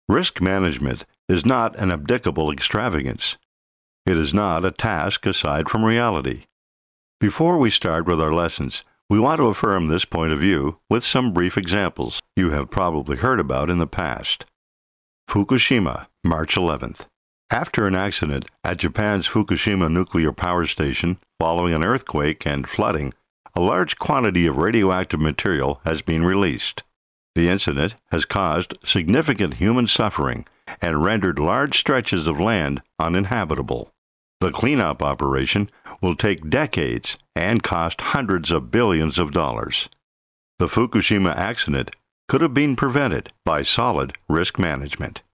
Risk management is not an abdicable extravagance. It is not a task aside from reality. Before we start with our lessons, we want to affirm this point of view with some brief examples you have probably heard about in the past. Fukushima, March 11th. After an accident at Japan's Fukushima nuclear power station following an earthquake and flooding, a large quantity of radioactive material has been released. The incident has caused significant human suffering and rendered large stretches of land uninhabitable. The cleanup operation will take decades and cost hundreds of billions of dollars. The Fukushima accident could have been prevented by solid risk management.